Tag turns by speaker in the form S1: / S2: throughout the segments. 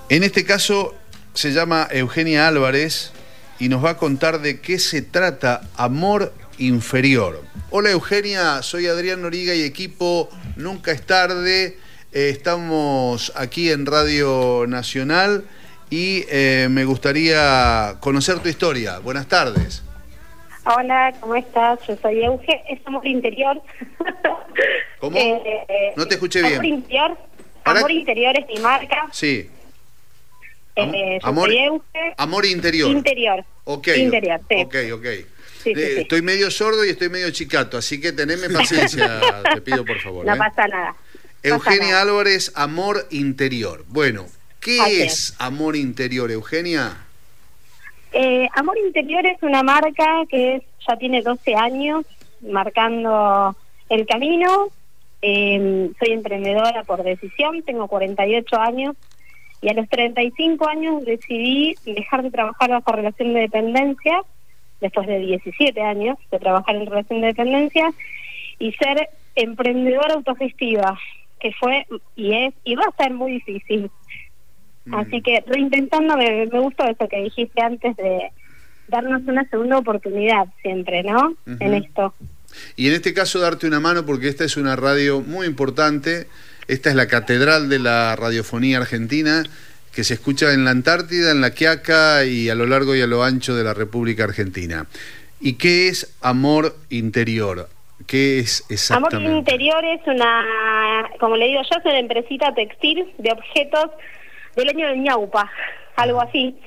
S1: En este caso se llama Eugenia Álvarez y nos va a contar de qué se trata Amor Inferior. Hola Eugenia, soy Adrián Noriga y equipo Nunca es Tarde. Estamos aquí en Radio Nacional y me gustaría conocer tu historia. Buenas tardes.
S2: Hola, ¿cómo estás? Yo soy Euge, es Amor Interior.
S1: ¿Cómo? No te escuché bien.
S2: Amor Interior. Amor Interior es mi marca.
S1: Sí.
S2: Yo soy Euge.
S1: Amor Interior.
S2: Interior.
S1: Ok.
S2: Interior, sí.
S1: Ok.
S2: Sí.
S1: Estoy medio sordo y estoy medio chicato, así que teneme paciencia, te pido por favor.
S2: No pasa nada.
S1: Eugenia Álvarez, Amor Interior. Bueno, ¿qué
S2: Así
S1: es Amor Interior, Eugenia?
S2: Amor Interior es una marca que ya tiene 12 años marcando el camino. Soy emprendedora por decisión, tengo 48 años y a los 35 años decidí dejar de trabajar bajo relación de dependencia, después de 17 años de trabajar en relación de dependencia, y ser emprendedora autogestiva, que fue y es y va a ser muy difícil. Así que reinventando, me gustó eso que dijiste antes de darnos una segunda oportunidad siempre, ¿no? En esto.
S1: Y en este caso darte una mano porque esta es una radio muy importante. Esta es la catedral de la radiofonía argentina que se escucha en la Antártida, en la Quiaca y a lo largo y a lo ancho de la República Argentina. ¿Y qué es Amor Interior? ¿Qué es exactamente?
S2: Amor Interior es una, como le digo yo, es una empresita textil de objetos del año del ñaupa, algo así.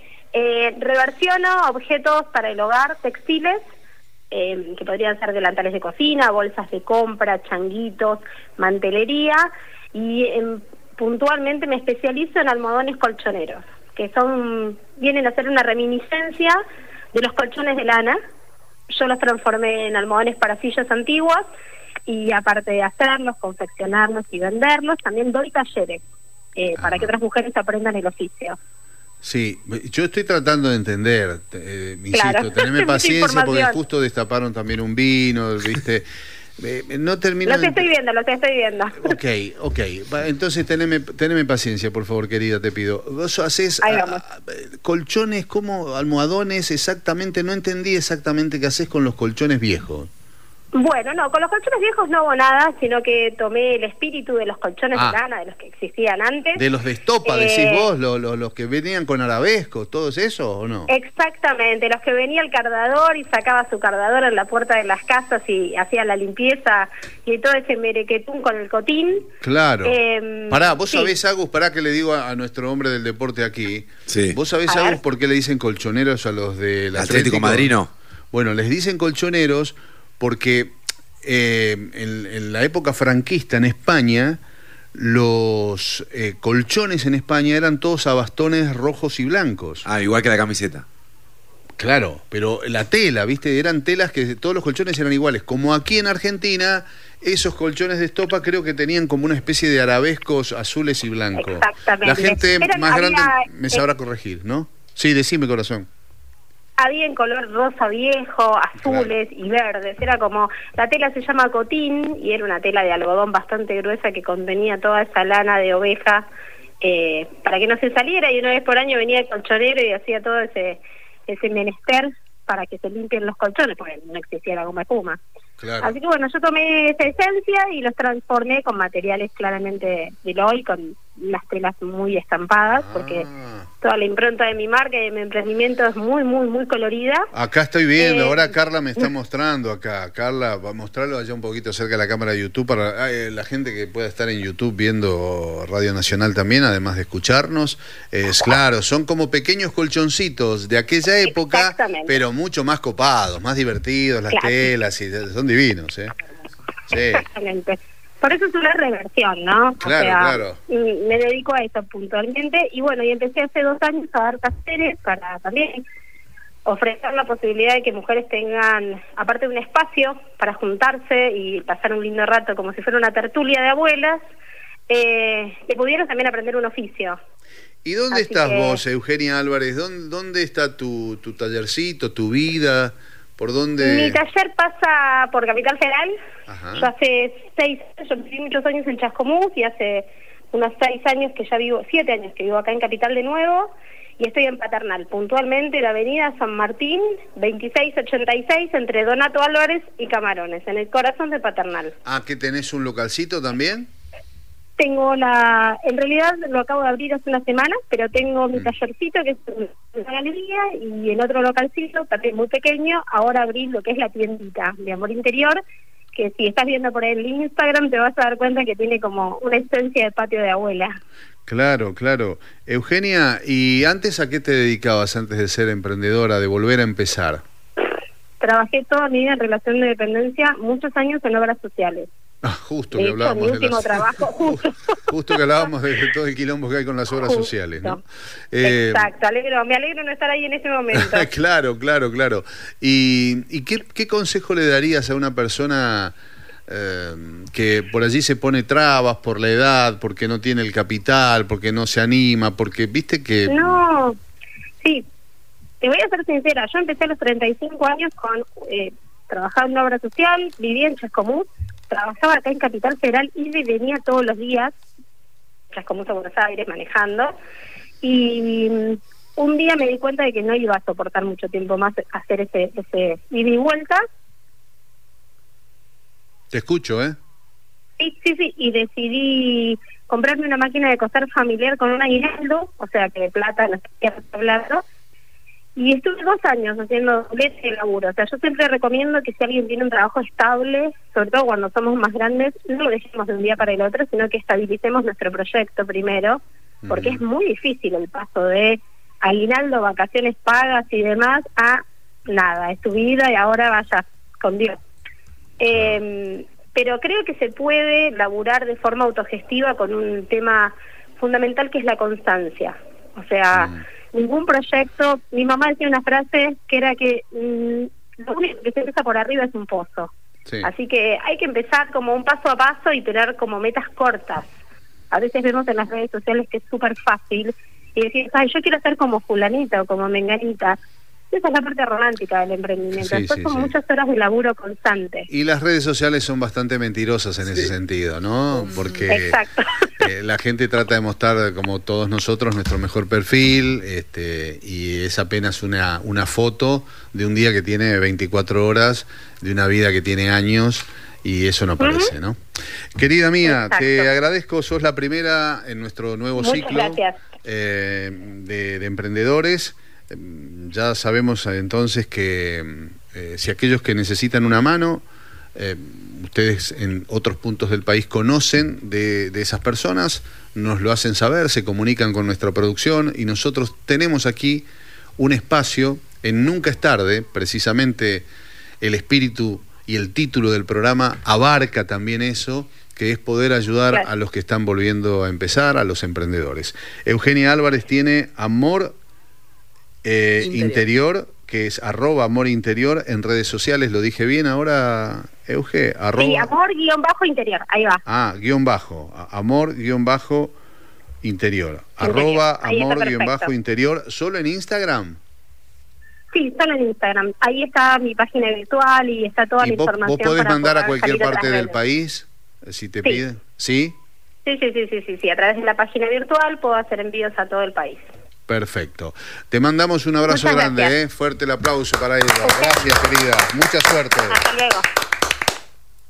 S2: Reversiono objetos para el hogar, textiles, que podrían ser delantales de cocina, bolsas de compra, changuitos, mantelería, y puntualmente me especializo en almohadones colchoneros, que vienen a ser una reminiscencia de los colchones de lana. Yo los transformé en almohadones para sillas antiguas y aparte de hacerlos, confeccionarlos y venderlos, también doy talleres para que otras mujeres aprendan el oficio.
S1: Sí, yo estoy tratando de entender,
S2: Claro.
S1: insisto, teneme paciencia porque justo destaparon también un vino, ¿viste? No termino.
S2: Los estoy viendo.
S1: Ok. Entonces teneme paciencia, por favor, querida, te pido. Vos hacés colchones, como almohadones, exactamente, no entendí exactamente qué hacés con los colchones viejos.
S2: Bueno, no, con los colchones viejos no hago nada, sino que tomé el espíritu de los colchones de lana, de los que existían antes.
S1: De los de estopa, decís vos, los que venían con arabescos, ¿todos esos o no?
S2: Exactamente, los que venía el cardador y sacaba su cardador en la puerta de las casas y hacía la limpieza y todo ese merequetún con el cotín.
S1: Claro. Pará, vos sabés, Agus, pará que le digo a nuestro hombre del deporte aquí.
S3: Sí.
S1: ¿Vos sabés, Agus, por qué le dicen colchoneros a los del
S3: Atlético Madrino?
S1: Bueno, les dicen colchoneros porque en la época franquista en España, los colchones en España eran todos a bastones rojos y blancos.
S3: Igual que la camiseta.
S1: Claro, pero la tela, ¿viste? Eran telas que todos los colchones eran iguales. Como aquí en Argentina, esos colchones de estopa creo que tenían como una especie de arabescos azules y blancos.
S2: Exactamente.
S1: La gente más grande me sabrá corregir, ¿no? Sí, decime, corazón.
S2: Había en color rosa viejo, azules y verdes. Era como, la tela se llama cotín y era una tela de algodón bastante gruesa que contenía toda esa lana de oveja para que no se saliera, y una vez por año venía el colchonero y hacía todo ese menester para que se limpien los colchones, porque no existía la goma espuma.
S1: Claro.
S2: Así que bueno, yo tomé esa esencia y los transformé con materiales claramente de hoy, con las telas muy estampadas, porque toda la impronta de mi marca y de mi emprendimiento es muy, muy, muy colorida.
S1: Acá estoy viendo, ahora Carla me está mostrando acá. Carla, va a mostrarlo allá un poquito cerca de la cámara de YouTube para la gente que pueda estar en YouTube viendo Radio Nacional también, además de escucharnos. Claro, son como pequeños colchoncitos de aquella época, pero mucho más copados, más divertidos, las telas, y son divinos, ¿eh? Sí.
S2: Exactamente. Por eso es una reversión, ¿no?
S1: Claro.
S2: Me dedico a eso puntualmente y bueno, y empecé hace 2 años a dar talleres para también ofrecer la posibilidad de que mujeres tengan, aparte de un espacio para juntarse y pasar un lindo rato como si fuera una tertulia de abuelas, que pudieran también aprender un oficio.
S1: ¿Y dónde estás vos, Eugenia Álvarez? ¿Dónde está tu tallercito, tu vida? ¿Por dónde?
S2: Mi taller pasa por Capital Federal.
S1: Ajá.
S2: Yo hace 6 años, yo viví muchos años en Chascomús y hace unos 6 años que ya vivo, 7 años que vivo acá en Capital de nuevo, y estoy en Paternal, puntualmente la avenida San Martín, 2686, entre Donato Álvarez y Camarones, en el corazón de Paternal.
S1: Ah, ¿que tenés un localcito también?
S2: Tengo en realidad lo acabo de abrir hace una semana, pero tengo mi tallercito, que es una galería, y en otro localcito, también muy pequeño, ahora abrí lo que es la tiendita de Amor Interior, que si estás viendo por el Instagram te vas a dar cuenta que tiene como una esencia de patio de abuela.
S1: Claro, claro. Eugenia, ¿y antes a qué te dedicabas antes de ser emprendedora, de volver a empezar?
S2: Trabajé toda mi vida en relación de dependencia, muchos años en obras sociales.
S1: Ah, justo
S2: de
S1: que
S2: hecho,
S1: hablábamos
S2: mi
S1: de
S2: último trabajo,
S1: justo que hablábamos de todo el quilombo que hay con las obras sociales, ¿no?
S2: Exacto, me alegro no estar ahí en ese momento.
S1: Claro, claro, claro. ¿Y qué consejo le darías a una persona que por allí se pone trabas por la edad, porque no tiene el capital, porque no se anima, porque viste que...
S2: No, sí, te voy a ser sincera, yo empecé a los 35 años con trabajaba en obra social, vivía en Chascomús, trabajaba acá en Capital Federal y venía todos los días, Chascomús a Buenos Aires, manejando, y un día me di cuenta de que no iba a soportar mucho tiempo más hacer ese ida y vuelta.
S1: Te escucho, ¿eh?
S2: Sí, y decidí comprarme una máquina de coser familiar con un aguinaldo, o sea que de plata no estoy hablando, y estuve 2 años haciendo ese laburo. O sea, yo siempre recomiendo que si alguien tiene un trabajo estable, sobre todo cuando somos más grandes, no lo dejemos de un día para el otro, sino que estabilicemos nuestro proyecto primero, porque es muy difícil el paso de aguinaldo, vacaciones pagas y demás a nada, es tu vida y ahora vayas con Dios. Pero creo que se puede laburar de forma autogestiva con un tema fundamental que es la constancia. O sea, ningún proyecto... Mi mamá decía una frase que era que lo único que se empieza por arriba es un pozo. Sí. Así que hay que empezar como un paso a paso y tener como metas cortas. A veces vemos en las redes sociales que es súper fácil y decir, ay, yo quiero ser como fulanita o como menganita. Esa es la parte romántica del emprendimiento. Después son muchas horas de laburo constante.
S1: Y las redes sociales son bastante mentirosas en ese sentido, ¿no? Porque la gente trata de mostrar, como todos nosotros, nuestro mejor perfil, y es apenas una foto de un día que tiene 24 horas, de una vida que tiene años, y eso no parece, ¿no? Querida mía, te agradezco, sos la primera en nuestro nuevo ciclo de emprendedores. Ya sabemos entonces que si aquellos que necesitan una mano, ustedes en otros puntos del país conocen de esas personas, nos lo hacen saber, se comunican con nuestra producción y nosotros tenemos aquí un espacio en Nunca es Tarde. Precisamente el espíritu y el título del programa abarca también eso, que es poder ayudar a los que están volviendo a empezar, a los emprendedores. Eugenia Álvarez tiene Amor Interior, que es @amorinterior en redes sociales. ¿Lo dije bien ahora, Euge?
S2: Sí, amor_interior, ahí va.
S1: amor_interior, @amor_interior, ¿solo en Instagram?
S2: Sí, solo en Instagram. Ahí está mi página virtual y está toda la información.
S1: ¿Vos podés mandar a cualquier parte del país si te piden? ¿Sí?
S2: Sí, a través de la página virtual puedo hacer envíos a todo el país.
S1: Perfecto. Te mandamos un abrazo grande, fuerte el aplauso para ella. Gracias, querida. Mucha suerte.
S2: Hasta luego.